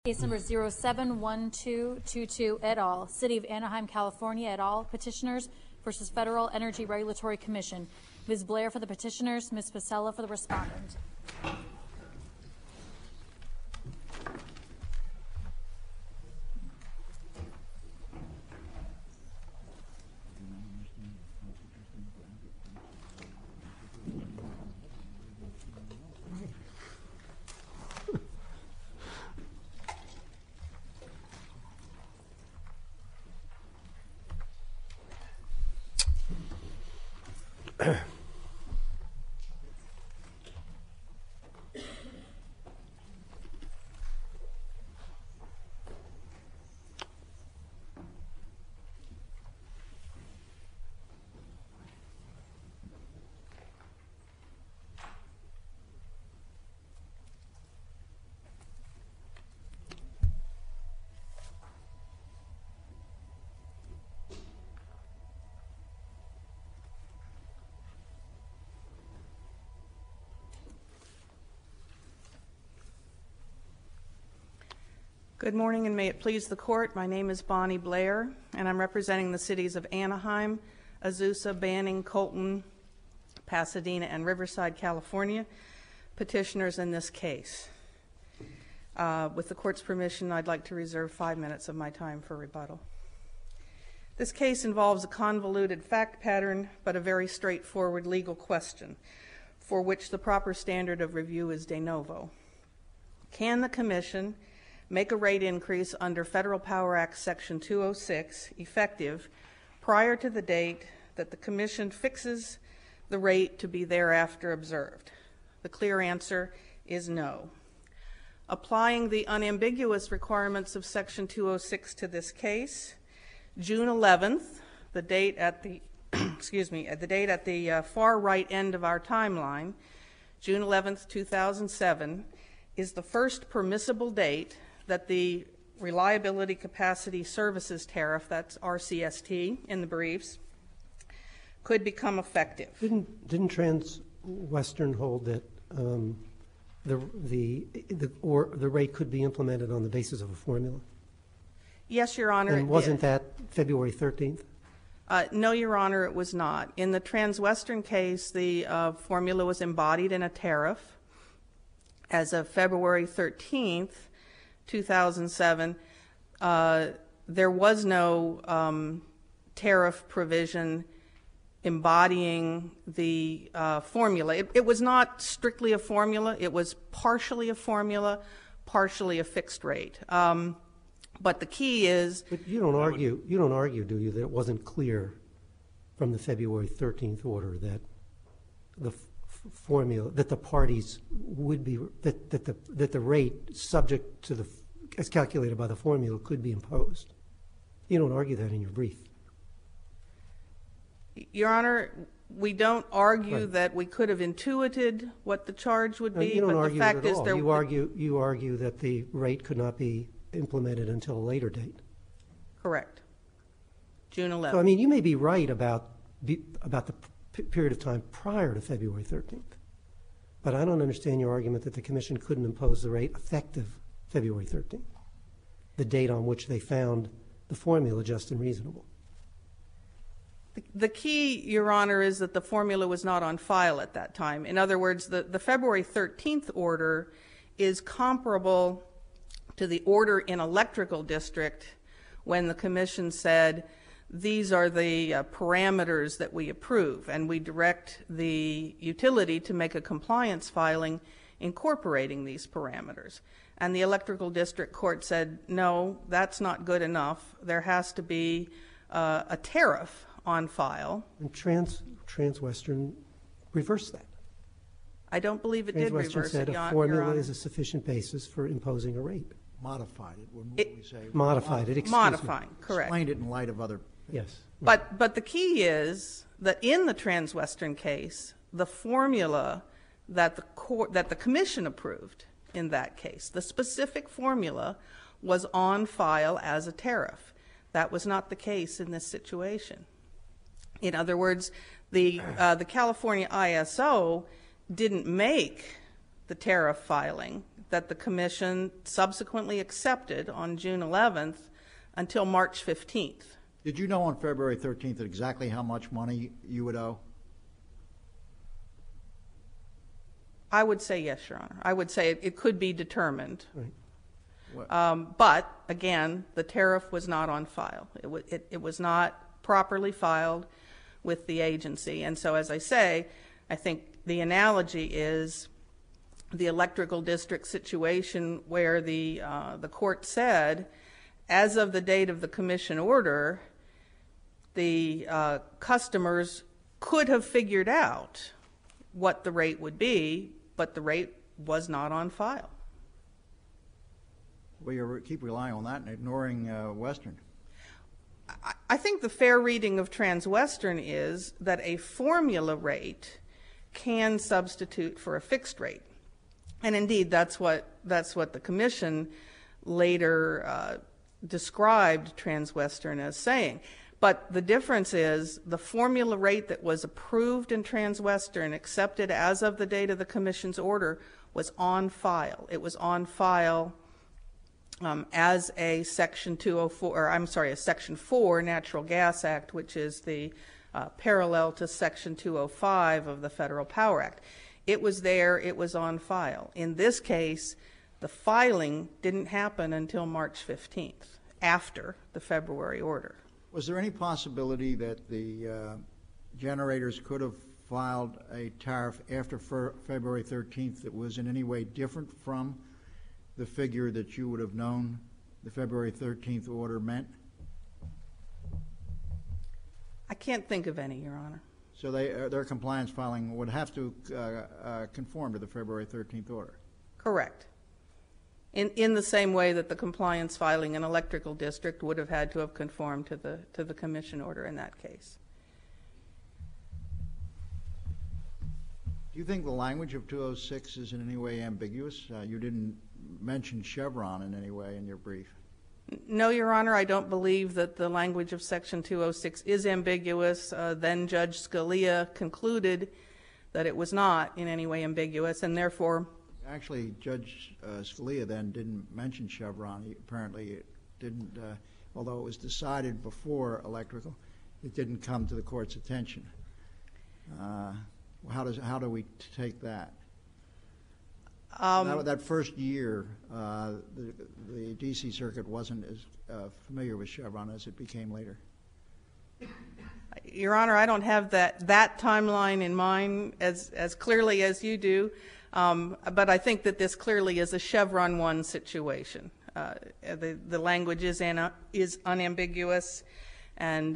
Case number 071222 et al., City of Anaheim, California et al., petitioners versus Federal Energy Regulatory Commission. Ms. Blair for the petitioners, Ms. Pasella for the respondent. Good morning, and may it please the court. My name is Bonnie Blair, and I'm representing the cities of Anaheim, Azusa, Banning, Colton, Pasadena, and Riverside, California, petitioners in this case. With the court's permission, I'd like to reserve 5 minutes of my time for rebuttal. This case involves a convoluted fact pattern, but a very straightforward legal question, for which the proper standard of review is de novo. Can the Commission make a rate increase under Federal Power Act Section 206 effective prior to the date that the Commission fixes the rate to be thereafter observed? The clear answer is no. Applying the unambiguous requirements of Section 206 to this case, June 11th, the date at the far right end of our timeline, June 11th, 2007, is the first permissible date that the Reliability Capacity Services Tariff, that's RCST in the briefs, could become effective. Didn't Transwestern hold that the rate could be implemented on the basis of a formula? Yes, Your Honor. And wasn't that February 13th? No, Your Honor, it was not. In the Transwestern case, the formula was embodied in a tariff. As of February 13th, 2007, there was no tariff provision embodying the formula. It was not strictly a formula. It was partially a formula, partially a fixed rate. But the key is... But you don't argue, do you, that it wasn't clear from the February 13th order that the formula, that the parties would be, that the rate subject to the, as calculated by the formula, could be imposed? You don't argue that in your brief. Your Honor, we don't argue that we could have intuited what the charge would be, but the fact is there... You argue that the rate could not be implemented until a later date. Correct. June 11th. So, I mean, you may be right about the period of time prior to February 13th, but I don't understand your argument that the Commission couldn't impose the rate effective February 13th, the date on which they found the formula just and reasonable. The key, Your Honor, is that the formula was not on file at that time. In other words, the February 13th order is comparable to the order in Electrical District when the Commission said, these are the parameters that we approve, and we direct the utility to make a compliance filing incorporating these parameters. And the Electrical District Court said, no, that's not good enough. There has to be a tariff on file. And Transwestern reversed that. I don't believe it did reverse it, Your Honor. Transwestern said a formula is a sufficient basis for imposing a rate. Modified it, wouldn't we say? Modified it, excuse Modifying, me. correct. Explained it in light of other... Yes. But the key is that in the Transwestern case, the formula that the Commission approved in that case, the specific formula, was on file as a tariff. That was not the case in this situation. In other words, the California ISO didn't make the tariff filing that the Commission subsequently accepted on June 11th until March 15th. Did you know on February 13th exactly how much money you would owe? I would say yes, Your Honor. I would say it could be determined. Right. But, again, the tariff was not on file. It was not properly filed with the agency. And so, as I say, I think the analogy is the electrical district situation where the court said, as of the date of the Commission order, the customers could have figured out what the rate would be, but the rate was not on file. Well, you keep relying on that and ignoring Western. I think the fair reading of Transwestern is that a formula rate can substitute for a fixed rate. And indeed, that's what the Commission later described Transwestern as saying. But the difference is the formula rate that was approved in Transwestern, accepted as of the date of the Commission's order, was on file. It was on file as a Section 4 Natural Gas Act, which is the parallel to Section 205 of the Federal Power Act. It was there. It was on file. In this case, the filing didn't happen until March 15th, after the February order. Was there any possibility that the generators could have filed a tariff after February 13th that was in any way different from the figure that you would have known the February 13th order meant? I can't think of any, Your Honor. So their compliance filing would have to conform to the February 13th order? Correct. In the same way that the compliance filing in electrical district would have had to have conformed to the Commission order in that case. Do you think the language of 206 is in any way ambiguous? You didn't mention Chevron in any way in your brief. No, Your Honor, I don't believe that the language of Section 206 is ambiguous. Then Judge Scalia concluded that it was not in any way ambiguous, and therefore... Actually, Judge Scalia then didn't mention Chevron. He apparently didn't, although it was decided before electrical, it didn't come to the court's attention. How do we take that? That first year, the D.C. Circuit wasn't as familiar with Chevron as it became later. Your Honor, I don't have that timeline in mind as clearly as you do, but I think that this clearly is a Chevron 1 situation. The language is unambiguous, and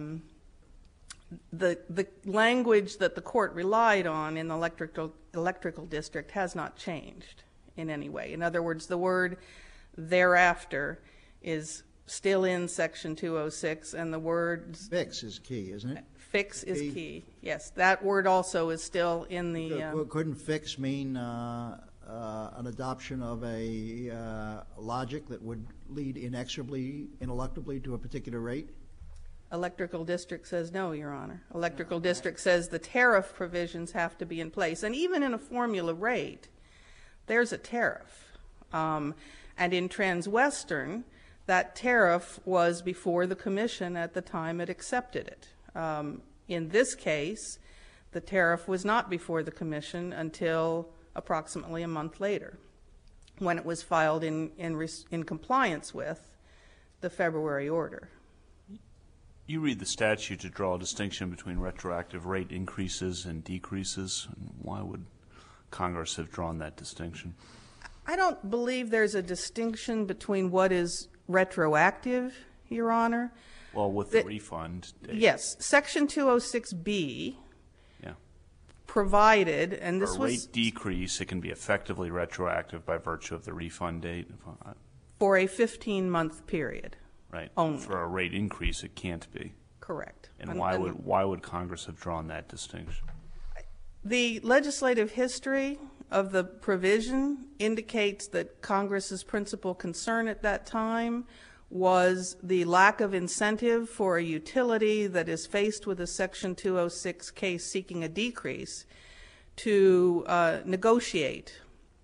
the language that the court relied on in the electrical district has not changed in any way. In other words, the word thereafter is still in Section 206, and the word fix is key, isn't it? Fix is key. Yes, that word also is still in the... Couldn't fix mean an adoption of a logic that would lead inexorably, ineluctably to a particular rate? Electrical district says no, Your Honor. Electrical district says the tariff provisions have to be in place. And even in a formula rate, there's a tariff. And in Transwestern, that tariff was before the Commission at the time it accepted it. In this case, the tariff was not before the Commission until approximately a month later, when it was filed in compliance with the February order. You read the statute to draw a distinction between retroactive rate increases and decreases. Why would Congress have drawn that distinction? I don't believe there's a distinction between what is retroactive, Your Honor. Well, with the refund date. Yes. Section 206B provided, and this was... For a rate decrease, it can be effectively retroactive by virtue of the refund date. For a 15-month period. Right. Only. For a rate increase, it can't be. Correct. And why would Congress have drawn that distinction? The legislative history of the provision indicates that Congress's principal concern at that time was the lack of incentive for a utility that is faced with a Section 206 case seeking a decrease to negotiate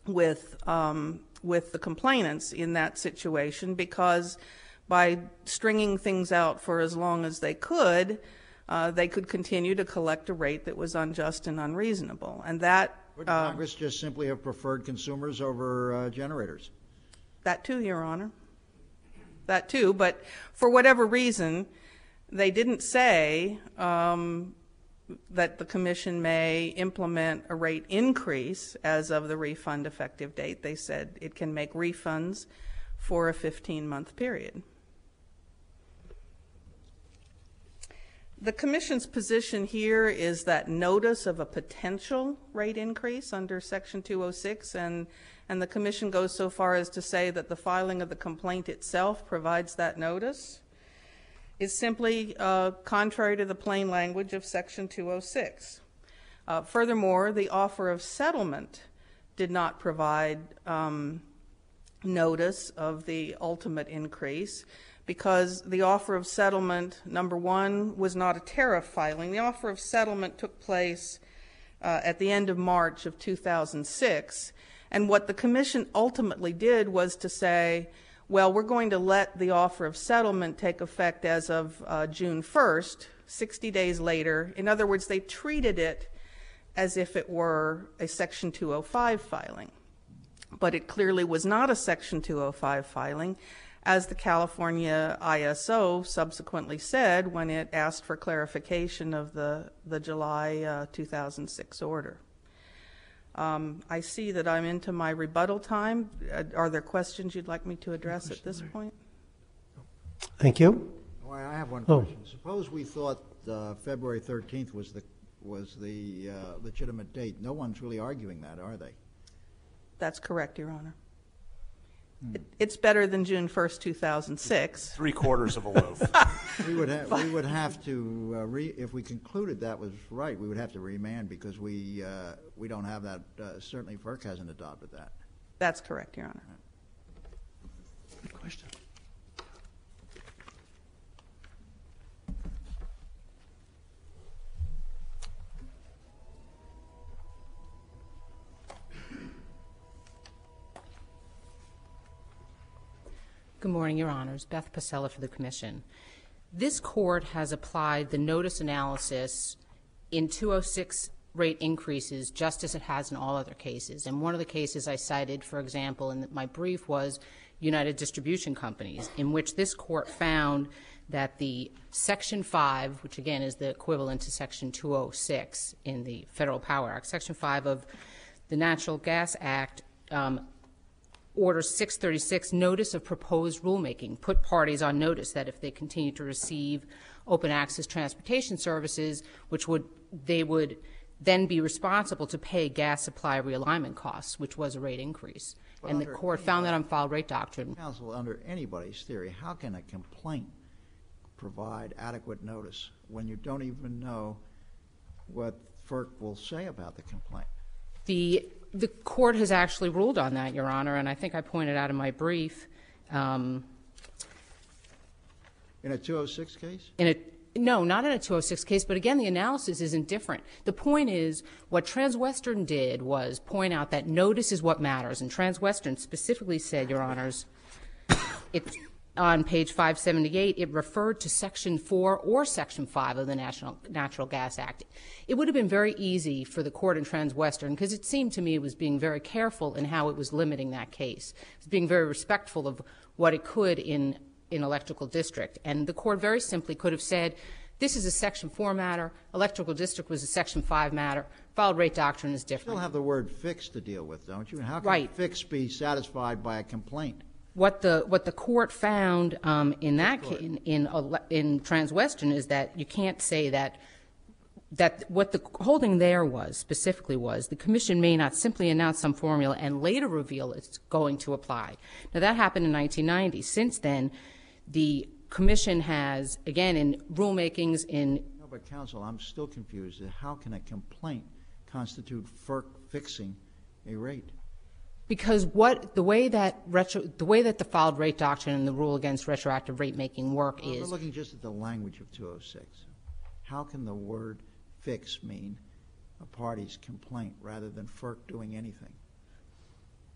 with the complainants in that situation, because by stringing things out for as long as they could continue to collect a rate that was unjust and unreasonable. And that Would Congress just simply have preferred consumers over generators? That too, Your Honor. That too, but for whatever reason, they didn't say that the Commission may implement a rate increase as of the refund effective date. They said it can make refunds for a 15-month period. The Commission's position here is that notice of a potential rate increase under Section 206, and the Commission goes so far as to say that the filing of the complaint itself provides that notice, is simply contrary to the plain language of Section 206. Furthermore, the offer of settlement did not provide notice of the ultimate increase, because the offer of settlement, number one, was not a tariff filing. The offer of settlement took place at the end of March of 2006, and what the Commission ultimately did was to say, well, we're going to let the offer of settlement take effect as of June 1st, 60 days later. In other words, they treated it as if it were a Section 205 filing. But it clearly was not a Section 205 filing, as the California ISO subsequently said when it asked for clarification of the July 2006 order. I see that I'm into my rebuttal time. Are there questions you'd like me to address at this point? Thank you. Oh, I have one question. Suppose we thought February 13th was the legitimate date. No one's really arguing that, are they? That's correct, Your Honor. It's better than June 1st, 2006. 3/4 of a loaf. We would have to, if we concluded that was right, we would have to remand, because we don't have that. Certainly, FERC hasn't adopted that. That's correct, Your Honor. Good question. Good morning, Your Honors. Beth Pasella for the Commission. This Court has applied the notice analysis in 206 rate increases just as it has in all other cases. And one of the cases I cited, for example, in my brief was United Distribution Companies, in which this Court found that the Section 5, which again is the equivalent to Section 206 in the Federal Power Act, Section 5 of the Natural Gas Act, Order 636, notice of proposed rulemaking, put parties on notice that if they continue to receive open access transportation services, they would then be responsible to pay gas supply realignment costs, which was a rate increase. But and the Court found that on filed rate doctrine. Counsel, under anybody's theory, how can a complaint provide adequate notice when you don't even know what FERC will say about the complaint? The Court has actually ruled on that, Your Honor, and I think I pointed out in my brief. In a 206 case? No, not in a 206 case, but again, the analysis isn't different. The point is, what Transwestern did was point out that notice is what matters, and Transwestern specifically said, Your Honors, on page 578, it referred to Section 4 or Section 5 of the Natural Gas Act. It would have been very easy for the Court in Transwestern, because it seemed to me it was being very careful in how it was limiting that case. It was being very respectful of what it could in electrical district. And the Court very simply could have said, this is a Section 4 matter, electrical district was a Section 5 matter, filed rate doctrine is different. You still have the word fix to deal with, don't you? And how can right. fix be satisfied by a complaint? What the Court found in that in Transwestern is that you can't say that what the holding there was specifically was the Commission may not simply announce some formula and later reveal it's going to apply. Now that happened in 1990. Since then, the Commission has, again, in rulemakings in. No, but counsel, I'm still confused. How can a complaint constitute FERC fixing a rate? Because the way that the filed rate doctrine and the rule against retroactive rate making work is. We're looking just at the language of 206. How can the word fix mean a party's complaint rather than FERC doing anything?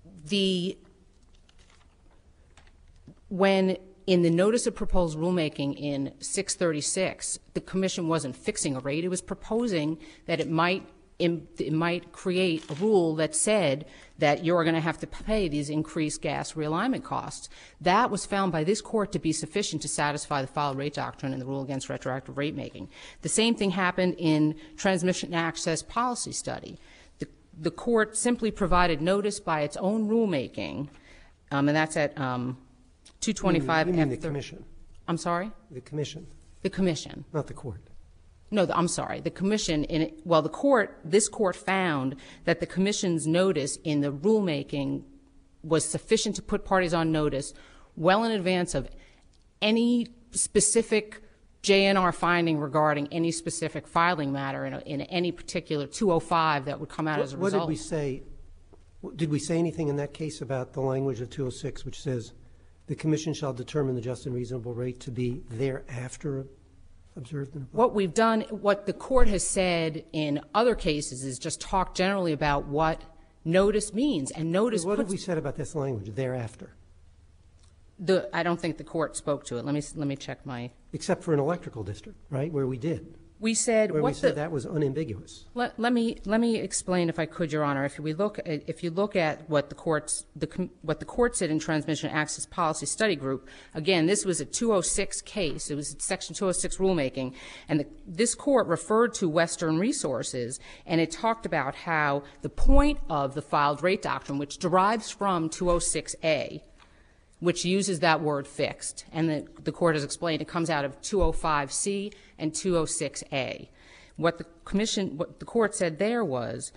when in the notice of proposed rulemaking in 636, the Commission wasn't fixing a rate. It was proposing that it might create a rule that said that you're going to have to pay these increased gas realignment costs. That was found by this Court to be sufficient to satisfy the filed rate doctrine and the rule against retroactive rate making. The same thing happened in transmission access policy study. The Court simply provided notice by its own rulemaking, and that's at 225. You mean the Commission? I'm sorry? The Commission. The Commission. Not the Court. No, I'm sorry. The Commission, this Court found that the Commission's notice in the rulemaking was sufficient to put parties on notice well in advance of any specific JNR finding regarding any specific filing matter in any particular 205 that would come out as a result. What did we say? Did we say anything in that case about the language of 206, which says the Commission shall determine the just and reasonable rate to be thereafter observed and applied? What we've done, what the Court has said in other cases is just talk generally about what notice means. And notice What have we said about this language, thereafter? I don't think the Court spoke to it. Let me check my. Except for an electrical district, right, where we did. We said where we said that was unambiguous. Let me explain, if I could, Your Honor. If you look at what the Court said in Transmission Access Policy Study Group, again, this was a 206 case. It was Section 206 rulemaking, and this Court referred to Western Resources, and it talked about how the point of the filed rate doctrine, which derives from 206A, which uses that word fixed, and the Court has explained it comes out of 205C and 206A. What the Court said there was,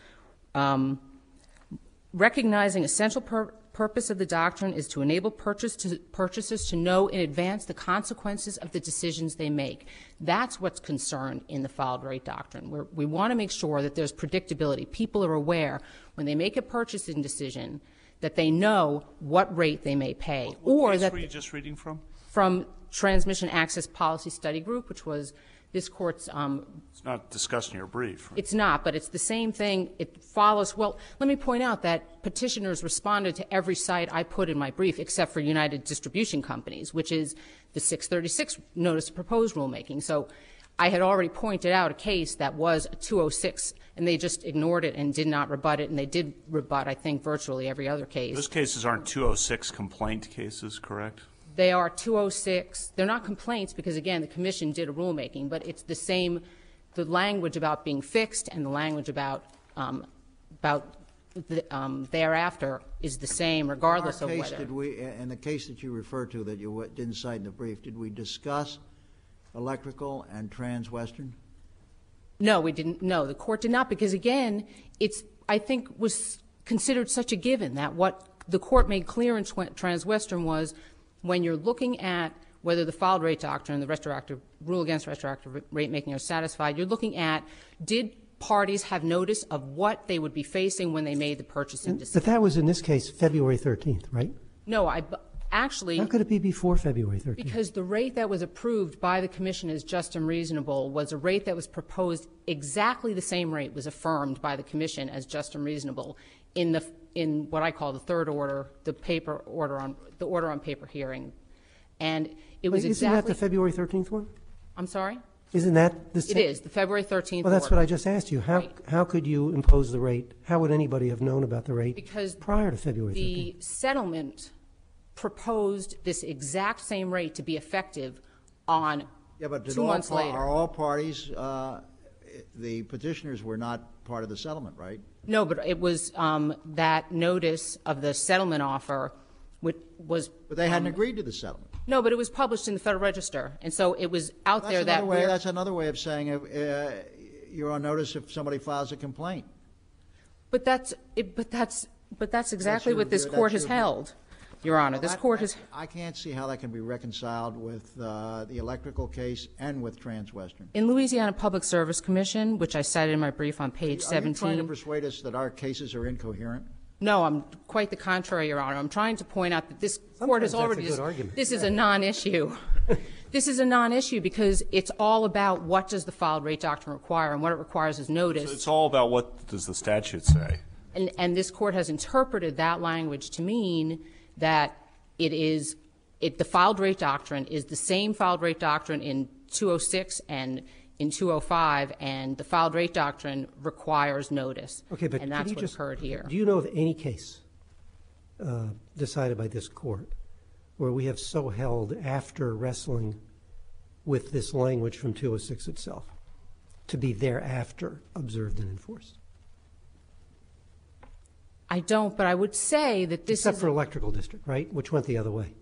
recognizing essential purpose of the doctrine is to enable purchasers to know in advance the consequences of the decisions they make. That's what's concerned in the filed rate doctrine. We want to make sure that there's predictability. People are aware when they make a purchasing decision that they know what rate they may pay. What case were you just reading from? From Transmission Access Policy Study Group, which was this Court's. It's not discussed in your brief. Right? It's not, but it's the same thing. It follows. Well, let me point out that petitioners responded to every cite I put in my brief except for United Distribution Companies, which is the 636 Notice of Proposed Rulemaking. So I had already pointed out a case that was a 206, and they just ignored it and did not rebut it, and they did rebut, I think, virtually every other case. Those cases aren't 206 complaint cases, correct? They are 206. They're not complaints because, again, the Commission did a rulemaking, but it's the same, the language about being fixed and the language about thereafter is the same regardless of whether. In the case that you referred to that you didn't cite in the brief, did we discuss electrical and Transwestern? No, we didn't. No, the Court did not because, again, it's, I think, was considered such a given that what the Court made clear in Transwestern was when you're looking at whether the filed rate doctrine and the retroactive rule against retroactive rate making are satisfied, you're looking at did parties have notice of what they would be facing when they made the purchasing decision. But that was, in this case, February 13th, right? No, actually. How could it be before February 13th? Because the rate that was approved by the Commission as just and reasonable was a rate that was proposed exactly the same rate was affirmed by the Commission as just and reasonable in what I call the third order, the order on paper hearing. And it was Isn't that the February 13th one? I'm sorry? Isn't that the It is, the February 13th Well, that's order. what I just asked you. How could you impose the rate? How would anybody have known about the rate prior to February 13th? The settlement proposed this exact same rate to be effective on 2 months later. Are all parties, the petitioners were not part of the settlement, right? No, but it was that notice of the settlement offer was. But they hadn't agreed to the settlement. No, but it was published in the Federal Register, and so it was out there that way. That's another way of saying you're on notice if somebody files a complaint. But that's exactly what this Court has held, Your Honor. This Court has. I can't see how that can be reconciled with the electrical case and with Transwestern. In Louisiana Public Service Commission, which I cited in my brief on page 17. Are you trying to persuade us that our cases are incoherent? No, I'm quite the contrary, Your Honor. I'm trying to point out that this Court has already. That's a good argument. This is a non-issue. This is a non-issue because it's all about what does the filed rate doctrine require, and what it requires is notice. So it's all about what does the statute say. And this court has interpreted that language to mean that the filed rate doctrine is the same filed rate doctrine in 206 and in 205, and the filed rate doctrine requires notice. Okay, but and that's what occurred here. Do you know of any case decided by this court where we have so held after wrestling with this language from 206 itself to be thereafter observed and enforced? I don't, but I would say that this Except is for electrical district, right, which went the other way.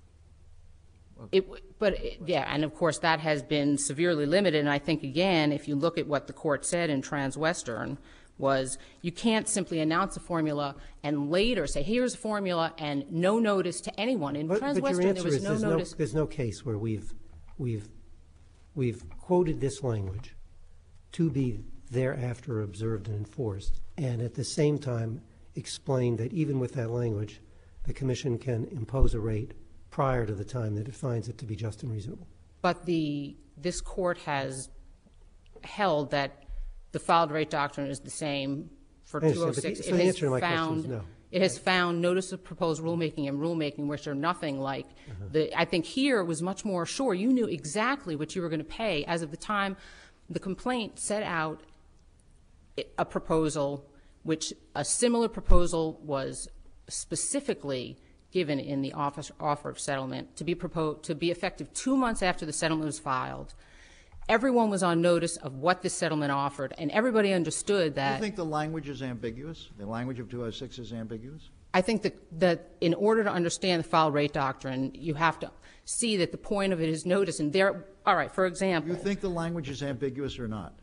And of course that has been severely limited. And I think again, if you look at what the court said in Transwestern, was you can't simply announce a formula and later say here's a formula and no notice to anyone. In Transwestern, there was no notice. There's no case where we've quoted this language to be thereafter observed and enforced, and at the same time explained that even with that language, the Commission can impose a rate prior to the time that it finds it to be just and reasonable. But this court has held that the filed rate doctrine is the same for 206. So the answer to my question is no. It has found notice of proposed rulemaking and rulemaking which are nothing like I think here it was much more sure. You knew exactly what you were going to pay as of the time the complaint set out a proposal, which a similar proposal was specifically given in the offer of settlement to be effective 2 months after the settlement was filed. Everyone was on notice of what this settlement offered, and everybody understood that. Do you think the language is ambiguous? The language of 206 is ambiguous? I think that in order to understand the filed rate doctrine, you have to see that the point of it is notice. And all right, for example. You think the language is ambiguous or not?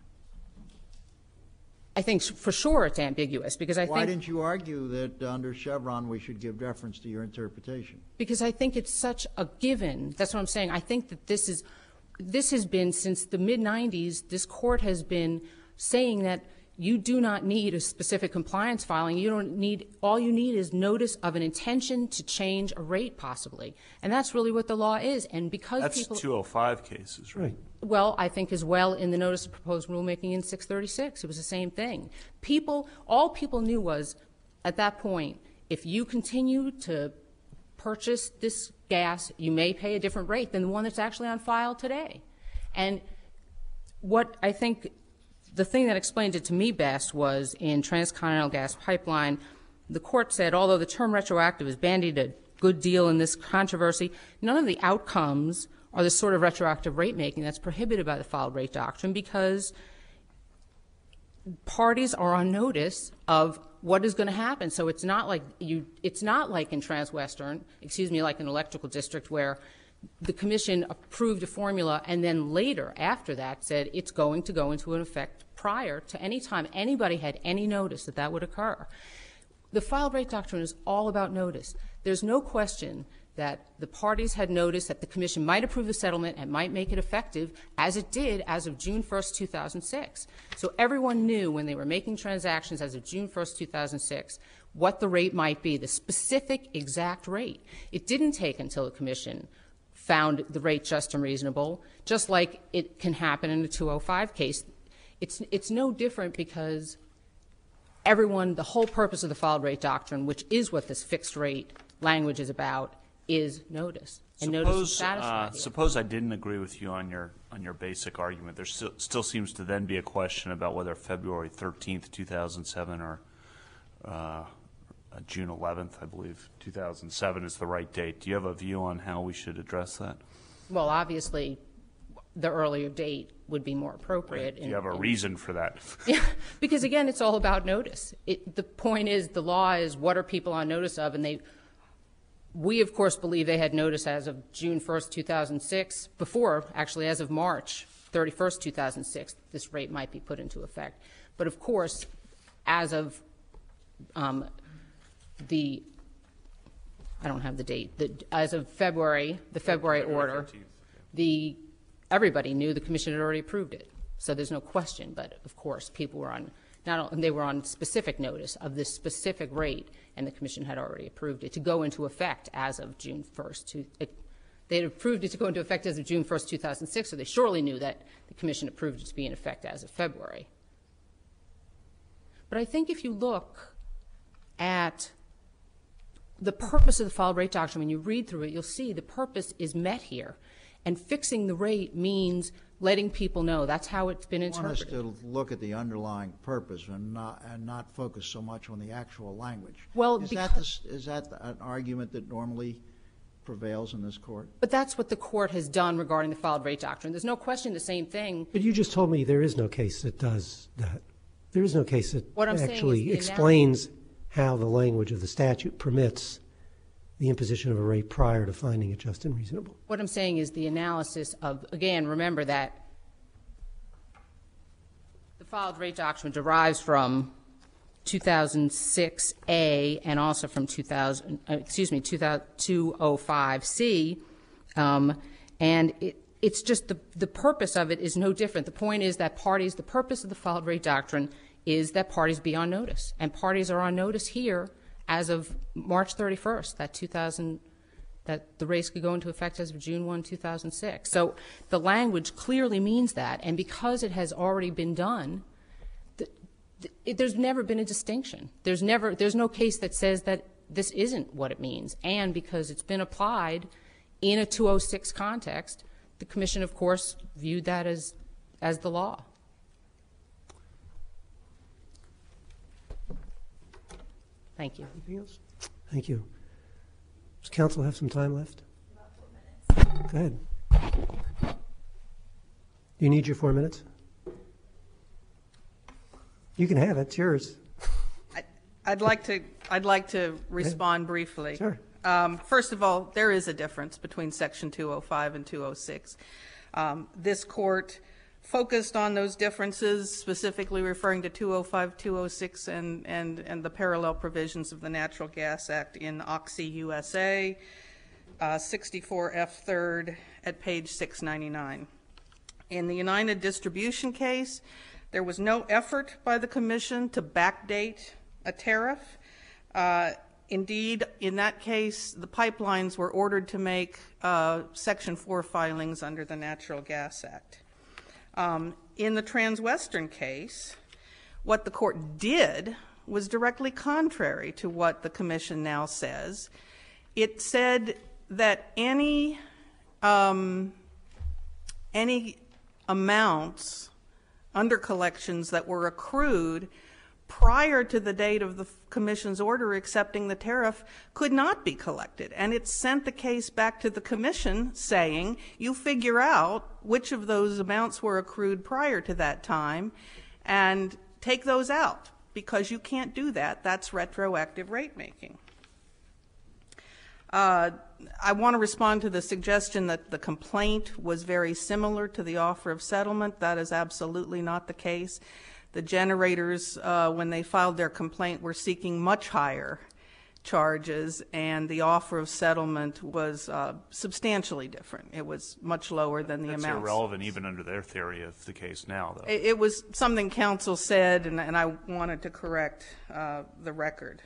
I think for sure it's ambiguous because I think. Why didn't you argue that under Chevron we should give deference to your interpretation? Because I think it's such a given. That's what I'm saying. I think that this has been since the mid-'90s. This court has been saying that you do not need a specific compliance filing. You don't need. All you need is notice of an intention to change a rate, possibly, and that's really what the law is. And because that's 205 cases, right? Well, I think as well in the notice of proposed rulemaking in 636, it was the same thing. All people knew was, at that point, if you continue to purchase this gas, you may pay a different rate than the one that's actually on file today. And what I think the thing that explained it to me best was in Transcontinental Gas Pipeline, the court said, although the term retroactive is bandied a good deal in this controversy, none of the outcomes are the sort of retroactive rate making that's prohibited by the filed rate doctrine because parties are on notice of what is going to happen. So it's not like in Transwestern, like an electrical district where the Commission approved a formula and then later, after that, said it's going to go into effect prior to any time anybody had any notice that that would occur. The filed rate doctrine is all about notice. There's no question that the parties had noticed that the Commission might approve the settlement and might make it effective, as it did as of June 1st, 2006. So everyone knew when they were making transactions as of June 1st, 2006, what the rate might be, the specific exact rate. It didn't take until the Commission found the rate just and reasonable, just like it can happen in a 205 case. It's no different because the whole purpose of the filed rate doctrine, which is what this fixed rate language is about, is notice. And notice is satisfied. Suppose I didn't agree with you on your basic argument. There still seems to then be a question about whether February 13th, 2007 or June 11th, I believe, 2007 is the right date. Do you have a view on how we should address that? Well, obviously, the earlier date would be more appropriate. Do you have a reason for that? Yeah, because, again, it's all about notice. The point is the law is what are people on notice of, and we, of course, believe they had notice as of June 1st, 2006, before, actually, as of March 31st, 2006, this rate might be put into effect. But, of course, as of I don't have the date, as of February, the February order, everybody knew the Commission had already approved it. So there's no question, but, of course, people were they were on specific notice of this specific rate, and the Commission had already approved it to go into effect as of June 1st. They had approved it to go into effect as of June 1st, 2006, so they surely knew that the Commission approved it to be in effect as of February. But I think if you look at the purpose of the filed rate doctrine, when you read through it, you'll see the purpose is met here. And fixing the rate means letting people know. That's how it's been I want us interpreted. to look at the underlying purpose and not focus so much on the actual language. Well, is that an argument that normally prevails in this court? But that's what the court has done regarding the filed rate doctrine. There's no question the same thing. But you just told me there is no case that does that. There is no case that What I'm saying actually is the explains how the language of the statute permits the imposition of a rate prior to finding it just and reasonable. What I'm saying is the analysis of, again, remember that the filed rate doctrine derives from 2006A and also from 205C, and it's just the purpose of it is no different. The point is that the purpose of the filed rate doctrine is that parties be on notice, and parties are on notice here as of March 31st, that the rates could go into effect as of June 1, 2006. So the language clearly means that, and because it has already been done, there's never been a distinction. There's no case that says that this isn't what it means, and because it's been applied in a 206 context, the Commission, of course, viewed that as the law. Thank you. Anything else? Thank you. Does council have some time left? About 4 minutes. Go ahead. Do you need your 4 minutes? You can have it. It's yours. I'd like to respond briefly. Sure. First of all, there is a difference between Section 205 and 206. This court focused on those differences, specifically referring to 205, 206, and the parallel provisions of the Natural Gas Act in Oxy USA, 64 F. 3rd at page 699. In the United Distribution case, there was no effort by the Commission to backdate a tariff. Indeed, in that case, the pipelines were ordered to make Section 4 filings under the Natural Gas Act. In the Transwestern case, what the court did was directly contrary to what the Commission now says. It said that any amounts under collections that were accrued prior to the date of the Commission's order accepting the tariff could not be collected. And it sent the case back to the Commission saying, you figure out which of those amounts were accrued prior to that time and take those out, because you can't do that. That's retroactive rate making. I want to respond to the suggestion that the complaint was very similar to the offer of settlement. That is absolutely not the case. The generators, when they filed their complaint, were seeking much higher charges, and the offer of settlement was substantially different. It was much lower than the amounts. That's irrelevant even under their theory of the case now, though. It was something counsel said, and I wanted to correct the record.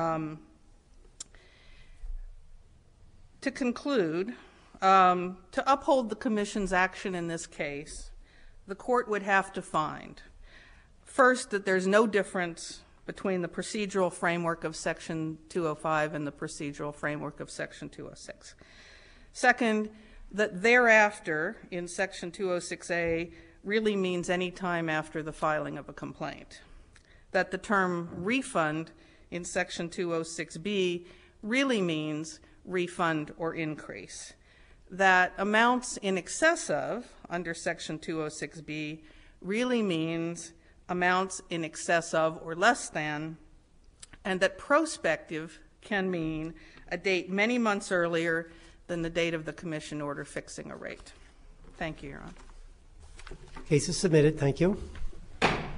To conclude, to uphold the Commission's action in this case, the court would have to find, first, that there's no difference between the procedural framework of Section 205 and the procedural framework of Section 206. Second, that thereafter in Section 206A really means any time after the filing of a complaint. That the term refund in Section 206B really means refund or increase. That amounts in excess of, under Section 206B, really means amounts in excess of or less than, and that prospective can mean a date many months earlier than the date of the Commission order fixing a rate. Thank you, Your Honor. Case is submitted. Thank you.